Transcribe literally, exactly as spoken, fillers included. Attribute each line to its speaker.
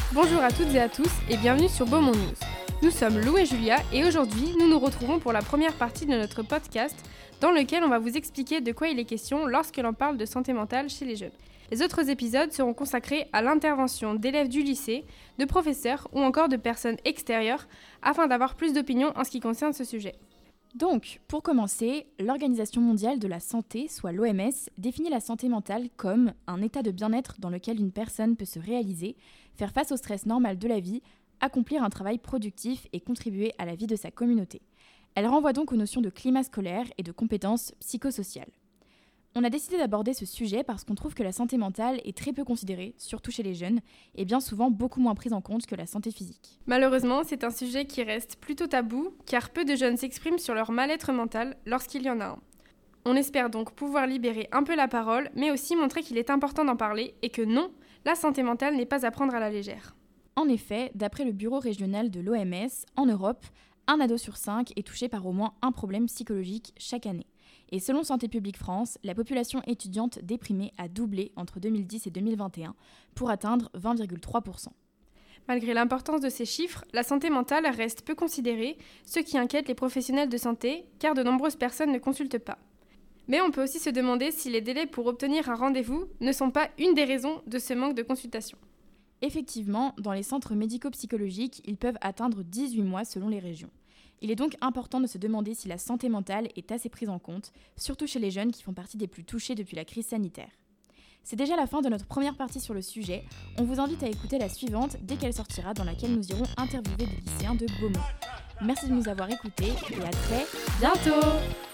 Speaker 1: Bonjour à toutes et à tous et bienvenue sur Beaumont News. Nous sommes Lou et Julia et aujourd'hui nous nous retrouvons pour la première partie de notre podcast dans lequel on va vous expliquer de quoi il est question lorsque l'on parle de santé mentale chez les jeunes. Les autres épisodes seront consacrés à l'intervention d'élèves du lycée, de professeurs ou encore de personnes extérieures afin d'avoir plus d'opinions en ce qui concerne ce sujet.
Speaker 2: Donc, pour commencer, l'Organisation mondiale de la santé, soit l'O M S, définit la santé mentale comme un état de bien-être dans lequel une personne peut se réaliser, faire face au stress normal de la vie, accomplir un travail productif et contribuer à la vie de sa communauté. Elle renvoie donc aux notions de climat scolaire et de compétences psychosociales. On a décidé d'aborder ce sujet parce qu'on trouve que la santé mentale est très peu considérée, surtout chez les jeunes, et bien souvent beaucoup moins prise en compte que la santé physique.
Speaker 1: Malheureusement, c'est un sujet qui reste plutôt tabou, car peu de jeunes s'expriment sur leur mal-être mental lorsqu'il y en a un. On espère donc pouvoir libérer un peu la parole, mais aussi montrer qu'il est important d'en parler et que non, la santé mentale n'est pas à prendre à la légère.
Speaker 2: En effet, d'après le bureau régional de l'O M S, en Europe, un ado sur cinq est touché par au moins un problème psychologique chaque année. Et selon Santé publique France, la population étudiante déprimée a doublé entre deux mille dix et deux mille vingt et un pour atteindre vingt virgule trois pour cent.
Speaker 1: Malgré l'importance de ces chiffres, la santé mentale reste peu considérée, ce qui inquiète les professionnels de santé, car de nombreuses personnes ne consultent pas. Mais on peut aussi se demander si les délais pour obtenir un rendez-vous ne sont pas une des raisons de ce manque de consultation.
Speaker 2: Effectivement, dans les centres médico-psychologiques, ils peuvent atteindre dix-huit mois selon les régions. Il est donc important de se demander si la santé mentale est assez prise en compte, surtout chez les jeunes qui font partie des plus touchés depuis la crise sanitaire. C'est déjà la fin de notre première partie sur le sujet. On vous invite à écouter la suivante dès qu'elle sortira, dans laquelle nous irons interviewer des lycéens de Beaumont. Merci de nous avoir écoutés et à très bientôt!